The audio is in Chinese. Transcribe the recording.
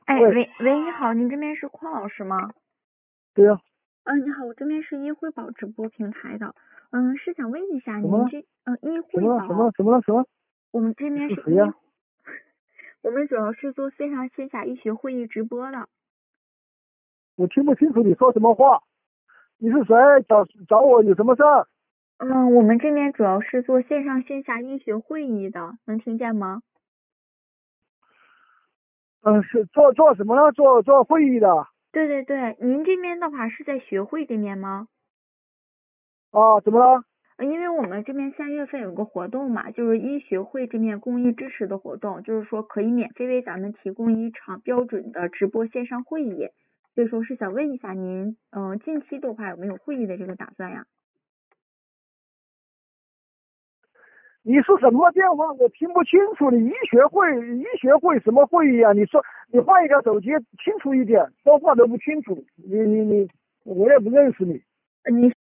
哎， 喂， 喂，你好，您这边是邝老师吗？ 对呀、 你好，我这边是医惠宝直播平台的，是想问一下怎么了？ 医什么了？ 惠宝， 什么了？什么了？什么？ 我们这你边是是谁呀、 我们主要是做线上线下医学会议直播的。 我听不清楚你说什么话。你是谁？找我有什么事儿？ 我们这边主要是做线上线下医学会议的，能听见吗？ 是做什么呢？做会议的对对对，您这边的话是在学会这边吗？ 啊？怎么了？ 因为我们这边3月份有个活动嘛，就是医学会这边公益支持的活动，就是说可以免费为咱们提供一场标准的直播线上会议，所以说是想问一下您，近期的话有没有会议的这个打算呀？ 你是什么电话？我听不清楚。你医学会什么会议啊？你说你换一个手机清楚一点，说话都不清楚。你，我也不认识你。 您